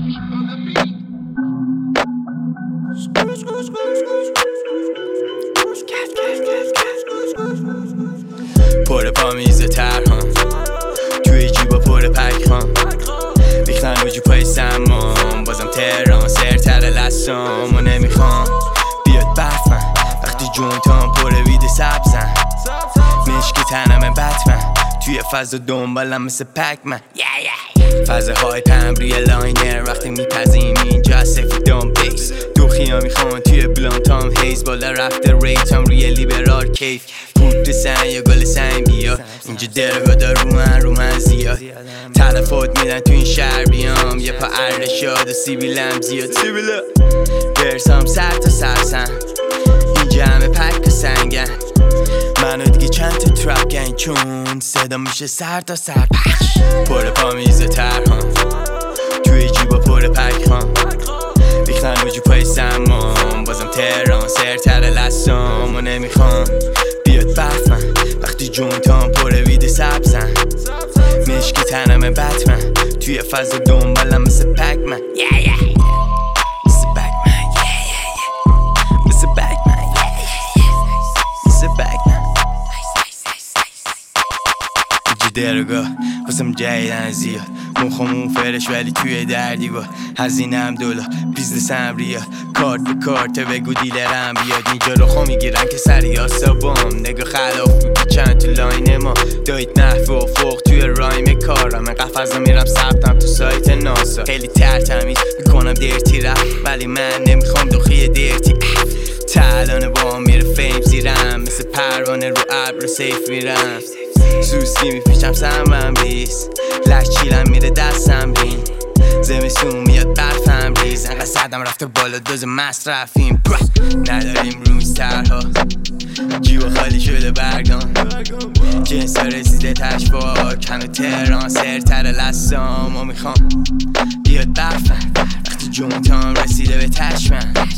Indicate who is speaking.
Speaker 1: پر پا میزه ترهام توی جیبا پر پکخام ریختن رو جیبای سمام بازم تهران سرتر لسام و نمیخوام بیاد برف من وقتی جونتام پر وید سبزن مشکی تنم بتمن توی فضا دنبالم مثل پکمن فضاهای پمبری لاینر وقتی میپزیم اینجا سفیدام بیس دوخیا میخوان توی بلانتام هیز بالا رفته ریتام روی لیبرال کیف پودر سن یا گل سن بیا اینجا درگادا رو من زیاد تلفات میدن تو این شهر بیام یه پا ارشاد و سیبیلم زیاد سیبیلا برسام سر تا سرسن اینجا همه پک و سنگن منو دیگه چند تا ترکن چون صدا میشه سر تا سر پخش پر پا میزه ترهام توی جیبا پر پکخام ریختن رو جیبای سمام بازم تهران سرتر لسام و نمیخوام بیاد برف من وقتی جونتام پر وید سبزن مشکی تنم بتمن توی فضا دنبالم مثل پکمن مثل پکمن مثل پکمن مثل پکمن درگاه واسم جایدن زیاد مخمون فرش ولی توی دردی با هزینم $، بیزنسم ریاد کارت به کارت بگو دیلرم بیاد اینجا رو خو میگیرن که سری آسابام نگاه خلاف چند تو لاین ما دایت نحو و فوق توی رایم کارم قفضا میرم ثبتم تو سایت ناسا خیلی ترتمیز میکنم درتی رفت ولی من نمیخوام دوخی درتی تلانه با میره فیم زیرم مثل پروانه رو ابر سیف میرم سوسکی میپیچم سمم ریز لچیلم میره دستم رین زمستون میاد برفم ریز انقدر صدم رفته بالا دوز مصرفیم نداریم روز ترها جیبا خالی شده برگان جنس رسیده تشباک هنو تهران سرتر لسام و میخوام بیاد برفم وقتی جونتام رسیده به تشمن